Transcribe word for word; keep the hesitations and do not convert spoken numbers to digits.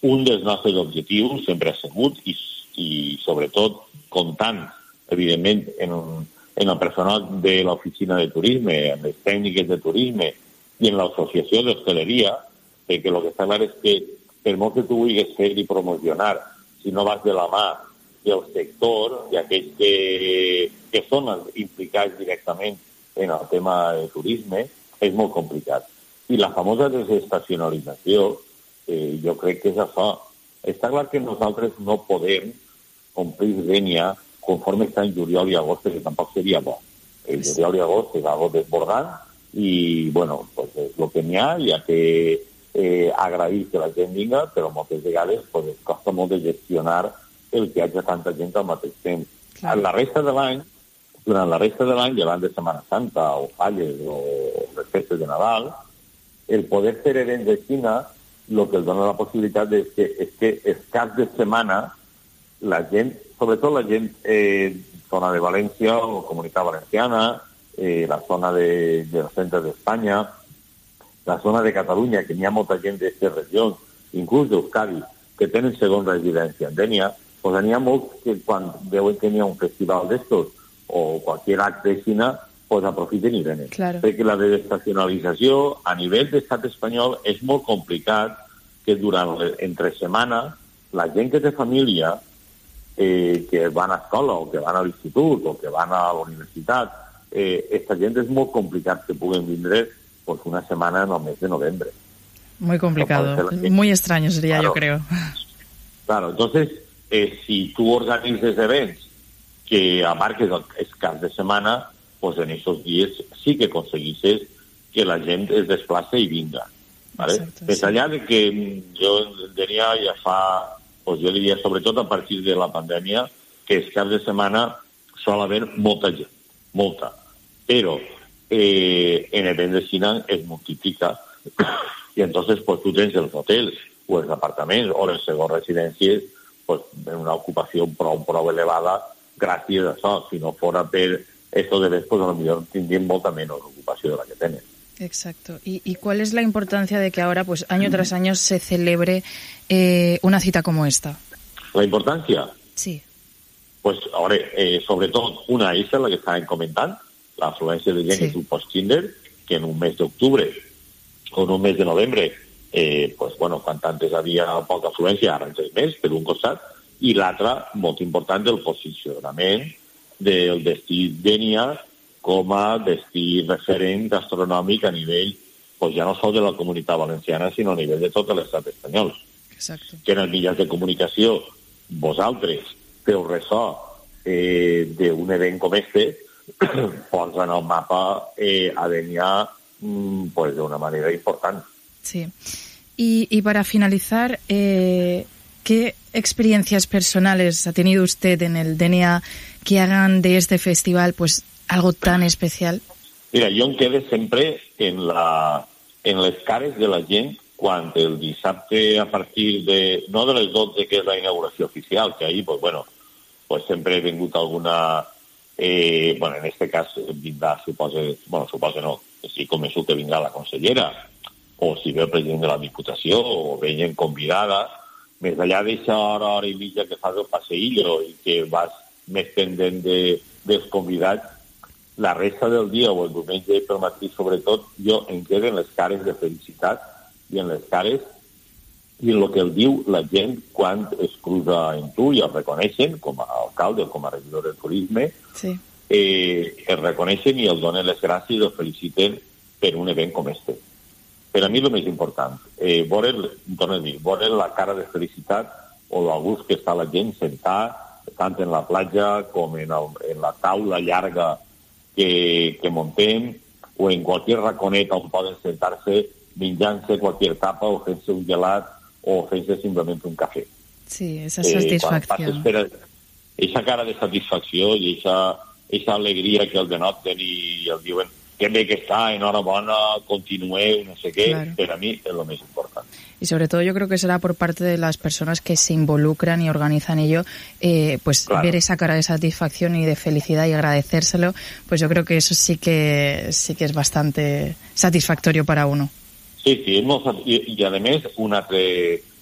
un dels nostres objectius sempre ha sigut, i, i sobretot comptant, evidentment, en, en el personal de l'oficina de turisme, en les tècniques de turisme i en l'associació d'hostaleria, perquè el que està clar és que per molt que tu vulguis fer i promocionar, si no vas de la mà del sector i aquells que, que són implicats directament en el tema de turisme, és molt complicat. I la famosa desestacionalització, eh, jo crec que és això. Està clar que nosaltres no podem omplir Dénia conforme està en juliol i agost, que tampoc seria bo. El juliol i agost és algo desbordant i, bueno, pues és el que n'hi ha, ja que eh, agrair que la gent vinga, però moltes vegades pues, es costa molt de gestionar el que hi hagi tanta gent al mateix temps. Clar. La resta de l'any, durant la resta de l'any, llevant de Setmana Santa o falles o les festes de Nadal, el poder fer events de Xina, el que els dona la possibilitat és que, és que els caps de setmana la gent, sobretot la gent eh, zona de València o Comunitat Valenciana, eh, la zona de, de los centres d'Espanya, la zona de Catalunya, que n'hi ha molta gent d'aquestes regions, inclús d'Euskadi, que tenen segona residència en Dénia, doncs n'hi ha molts que quan veuen que n'hi ha un festival d'estos o qualsevol acte de Xina, pues aprofiten i venen. Claro. Perquè la desestacionalització a nivell d'estat espanyol és molt complicat que durant entre setmana la gent que té família, eh, que van a escola o que van a l'institut o que van a la universitat, eh, esta gent és molt complicat que puguen vindre pues una semana en el mes de noviembre. Muy complicado, muy extraño sería, claro, yo creo. Claro, entonces, eh, si tú organizas eventos que abarques el cap de semana, pues en esos días sí que conseguisses que la gent es desplace i vinga. ¿Vale? Exacto, Més sí. allà de que jo diria ja fa, pues jo diria sobretot a partir de la pandèmia, que els caps de setmana sol haver molta gent, molta. Però eh, en events de Xina es multiplica i entonces pues tú tens els hotels o els apartaments o les segones residències pues en una ocupació prou, prou elevada gràcies a això. Si no fora per esto de vez, pues a lo mejor tindríem molta menys ocupació de la que tenen. Exacto. ¿Y, y cuál es la importancia de que ahora, pues año tras año, se celebre eh, una cita como esta? La importancia? Sí. Pues, ahora, eh, sobre todo, una és la que estaven comentant, la afluència de gent sí. És un post-Tinder, que en un mes d'octubre o en un mes de novembre, eh, pues, bueno, quan antes havia poca afluència, ara ens és més, per un costat, i l'altre, molt important, del posicionament del destí Dénia com a destí referent gastronòmic a nivell, pues, ja no sols de la Comunitat Valenciana, sinó a nivell de tot l'estat espanyol. Exacto. Que en els mitjans de comunicació vosaltres feu ressò eh, d'un event com este, posa en el mapa eh, a Dénia mm, pues, de una manera importante. Sí. Y, y para finalizar, eh, ¿qué experiencias personales ha tenido usted en el Dénia que hagan de este festival pues algo tan especial? Mira, jo em quedo sempre en, la, en les cares de la gent quan el dissabte a partir de, no de les dotze, que és la inauguració oficial, que ahir, pues, bueno, pues sempre he vingut alguna... Eh, bueno, en este cas vindrà, suposa, bueno, suposa no, sí, començo que vindrà la consellera, o si ve el president de la Diputació, o ve gent convidada, més allà d'aquesta hora, hora i mitja que fas el passeillo i que vas més pendent de, dels convidats, la resta del dia, o el diumenge pel matí, sobretot, jo em quedo en les cares de felicitat i en les cares i en el que el diu la gent quan es cruza en tu i el reconeixen com a alcalde o com a regidor de turisme, sí. eh, el reconeixen i el donen les gràcies i el feliciten per un event com este. Per a mi el més important, eh, veure, torno a dir, veure la cara de felicitat o del gust que està la gent sentar tant en la platja com en, el, en la taula llarga que, que muntem o en qualsevol raconet on poden sentar-se menjant-se qualsevol tapa o fent-se un gelat o fent-se simplement un cafè. Sí, esa satisfacció. Eh, esa cara de satisfacció i esa, esa alegria que el denoten i el diuen que bé que està, enhorabona, continueu, no sé qué, claro. Per a mi es lo més important. Y sobre todo yo creo que será por parte de las personas que se involucran y organizan ello, eh, pues claro. Ver esa cara de satisfacción y de felicidad y agradecérselo, pues yo creo que eso sí que sí que es bastante satisfactorio para uno. Sí, sí, és molt, i, i a més un altre,